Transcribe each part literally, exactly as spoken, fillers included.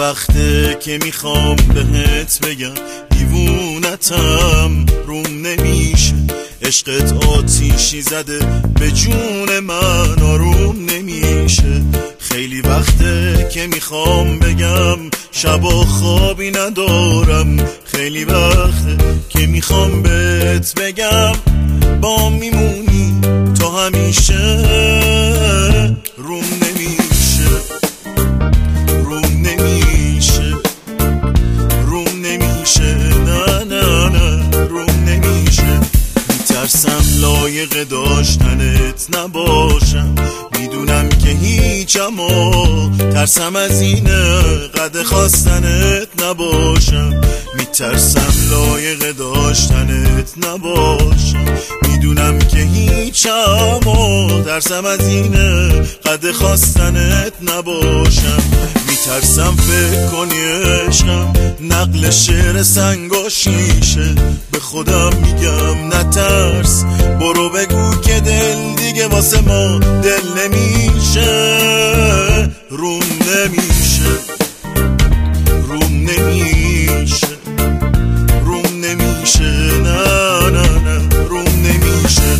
وقته که میخوام بهت بگم دیوونتم، روم نمیشه. عشقت آتیشی زده به جون من، آروم نمیشه. خیلی وقته که میخوام بگم شبا خوابی ندارم. خیلی وقته که میخوام بهت بگم با میمونی تا همیشه. روم نمیشه، روم نمیشه، روم نمیشه، نه نه نه روم نمیشه. میترسم لایق داشتنت نباشم، میدونم که هیچم و ترسم از اینه قد خواستنت نباشم. میترسم لایق داشتنت نباشم، میدونم که هیچم و ترسم از اینه قد خواستنت نباشم. میترسم فکر کنی عشقم نقل شعر سنگ و شیشه. به خودم میگم نترس، برو بگو که دل دیگه واسه ما دل نمیشه. روم نمیشه، روم نمیشه، روم نمیشه، نه نه نه روم نمیشه.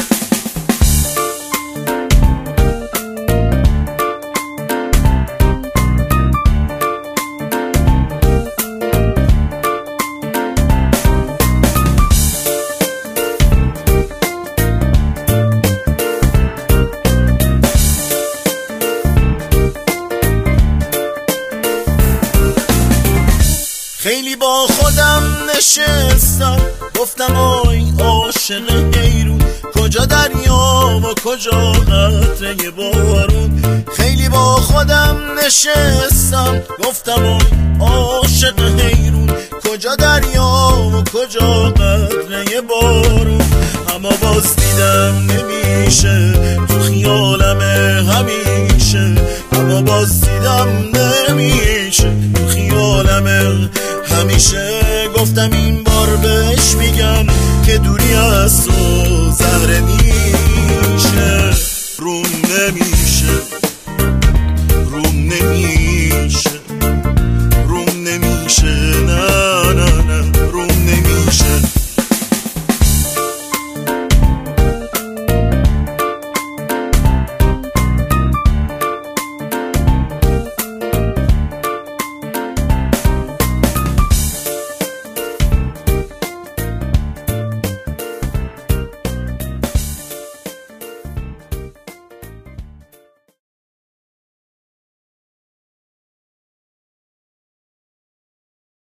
خیلی با خودم نشستم گفتم آی عاشق حیرون، کجا دریا و کجا قطره بارون. خیلی با خودم نشستم گفتم آی عاشق حیرون، کجا دریا و کجا قطره بارون. اما باز دیدم نمیشه تو خیالمه همیشه، اما باز دیدم نمیشه تو خیالمه همیشه. گفتم این بار بهش میگم که دوری از تو زهره میشه. روم نمیشه، روم نمیشه، روم نمیشه، نه